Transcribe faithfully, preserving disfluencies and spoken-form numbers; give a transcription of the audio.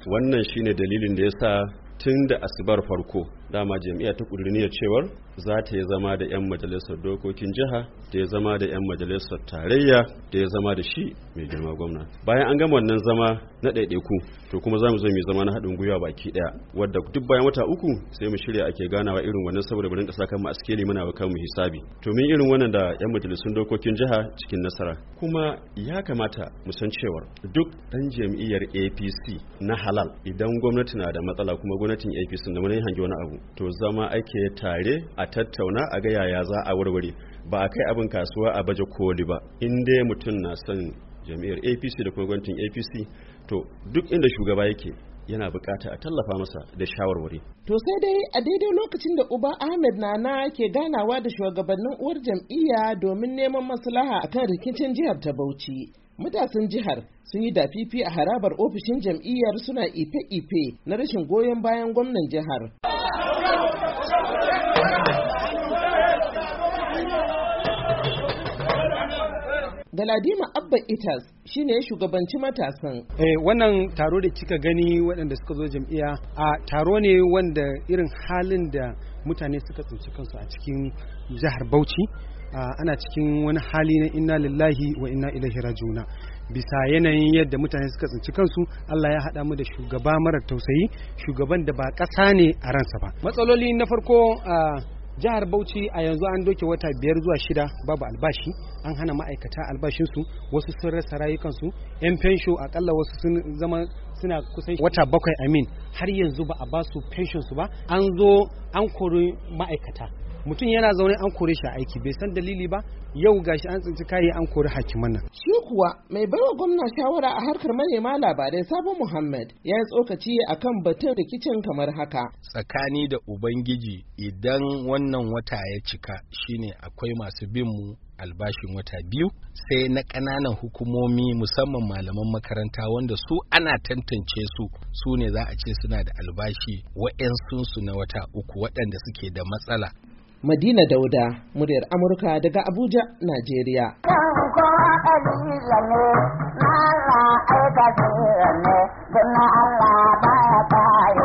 wannan shine dalilin da yasa tun da asibar farko dama jami'a ta ƙudurniyar cewar za ta yi zama da 'yan majalisar dokokin jiha da ya zama da 'yan majalisar tarayya da ya zama da shi mai girma gwamna. Bayan an gama wannan zama na ɗaiɗaiku to kuma za mu zo mu zama na haɗin gwiwa baki ɗaya wadda duk bayan wata uku sai mu shirya ake ganawa irin wannan saboda mu rinka saka mu askeli muna ba kanmu hisabi to min irin wannan da 'yan majalisun dokokin jiha cikin nasara. Kuma ya kamata mu san cewar duk ɗan jam'iyyar A P C na halal idan gwamnati na da matsala kuma gwamnatin A P C na wani hangi wani abu to zama ake tare a tattauna a ga yaya za a warware ba a kai abin kasuwa a baje koli ba. In dai mutum na son jami'ar A P C da kuma gwamnatin A P C to duk inda shugaba yake yana bukata a tallafa masa da shawarwari. To sai dai a daidai lokacin da Uba Ahmed Nana ke ganawa da shugabannin uwar jam'iyya domin neman maslaha akan rikicin jihar ta Bauchi, matasan jihar sun yi dafifi a harabar ofishin jam'iyyar suna ife-ife na rashin goyon bayan gwamnan jihar. Galadima Abba Itas shine ya shugabanci matasan. Eh, wannan taro da kika gani waɗanda suka zo jam'iyya a taro ne wanda irin halin da mutane suka tsinci kansu a cikin jihar Bauchi. Ana cikin wani hali na inna lillahi wa inna ilaihi rajiuna bisa yanayin yadda mutane suka tsinci kansu. Allah ya haɗa mu da shugaba marar tausayi, shugaban da ba ƙasa ne a ransa ba. Matsaloli na farko a jihar Bauchi a yanzu an doke wata biyar zuwa shida babu albashi, an hana ma'aikata albashinsu, wasu sun rasa rayukansu, yan fensho akalla wasu sun zama suna kusan wata bakwai amin har yanzu ba a ba su fenshonsu ba. An zo an kori ma'aikata, mutum yana zaune an kore shi a aiki bai san dalili ba, yau gashi an tsinci kayi an kori hakiman nan. Shi kuwa mai baiwa gwamna shawara a harkar manema labarai Sabo Muhammad ya yi tsokaci akan batun rikicin kamar haka. Tsakani da Ubangiji idan wannan wata ya cika shine akwai masu bin mu albashin wata biyu, sai na ƙananan hukumomi musamman malaman makaranta wanda su ana tantance su su ne za a ce suna da albashi wa'yansunsu na wata uku waɗanda suke da matsala. Madina Dauda, muryar Amurka daga Abuja, Najeriya. Allah